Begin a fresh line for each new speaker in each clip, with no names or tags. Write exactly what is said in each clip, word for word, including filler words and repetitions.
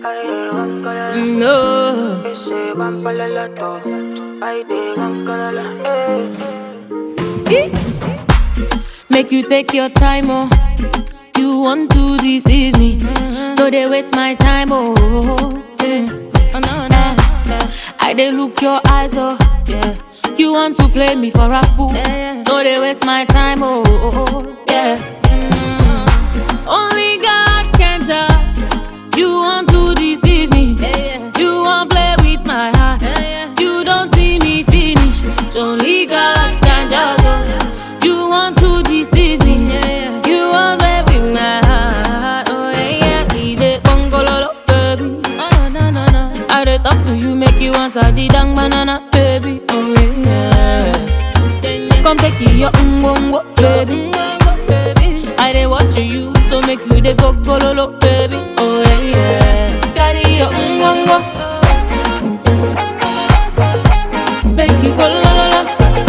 No. Make you take your time, oh. You want to deceive me? No, they waste my time, oh. Yeah. Oh no, no, no. I they look your eyes, oh. Yeah. You want to play me for a fool? Yeah. No, they waste my time, oh. Yeah. Mm. Only God can judge. You want to deceive me? Yeah. You want play with my heart? Yeah. You don't see me finish. Only God can judge. You want to deceive me? Yeah. You want play with my heart? Oh yeah, yeah. He dey bongololo, baby. Oh no no no. I dey talk to you, make you answer the dang banana, baby. Oh yeah. Come take your umbongo, baby. I dey watch you, so make you dey go gololo, baby. Oh yeah, yeah. Carry your umbongo, make you go lololo.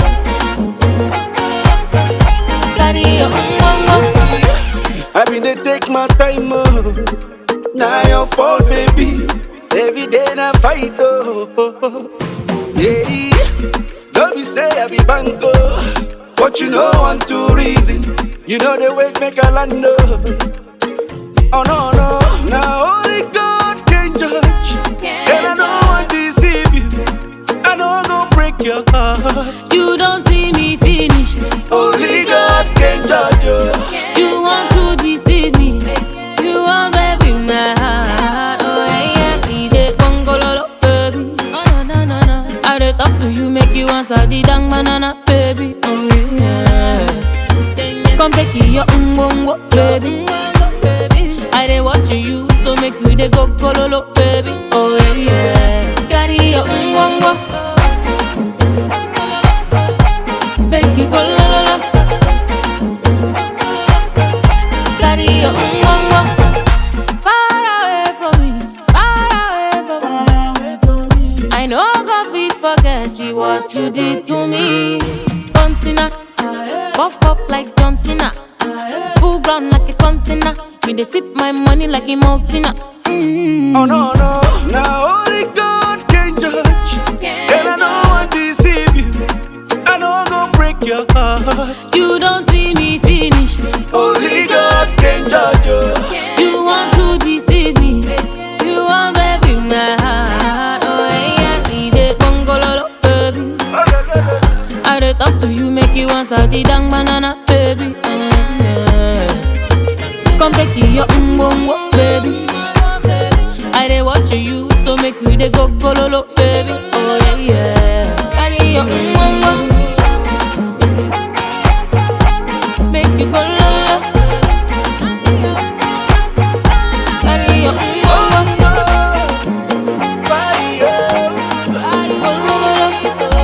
Carry your umbongo.
I been dey take my time, oh. Now your fault, baby. Every day na fight, oh. Yeah, don't be say I be bango, but you know one two reason. You know the way make a land, oh. Oh no no, now only God can judge, and I don't want to deceive you. I know I'm gonna break your heart.
You don't see me finish.
Only God can judge you.
You want to deceive me? You want baby my heart? Oh yeah, he dey gongololo, baby. Oh no no no no. I dey talk to you, make you answer the dang banana, baby. Oh yeah. Come take your umbongo, baby. I dey watch you, so make you dey go gololo, baby. Oh yeah, yeah. Carry your umbongo, make you go lololo. Carry your umbongo. Far away from me, far away from me. I know God fit forget you what you did to me. John Cena, buff up like John Cena, full ground like a container. Me dey sip my money like a mountain. Mm.
Oh no no, now only God can judge,
Can't
and I don't want to deceive you. I know I'm gonna break your heart.
You don't see me finish.
Only God can judge you.
You want to deceive me? You want baby my heart? Oh yeah, he dey gongololo, baby. I dey talk to you, make you answer the dang banana, baby. Yeah. Come take your umbongo, baby. I dey watch you, so make you dey go gololo, baby. Oh yeah, yeah. Carry your umbongo, make you go lolo. Carry your umbongo,
Fire.
carry your lolo.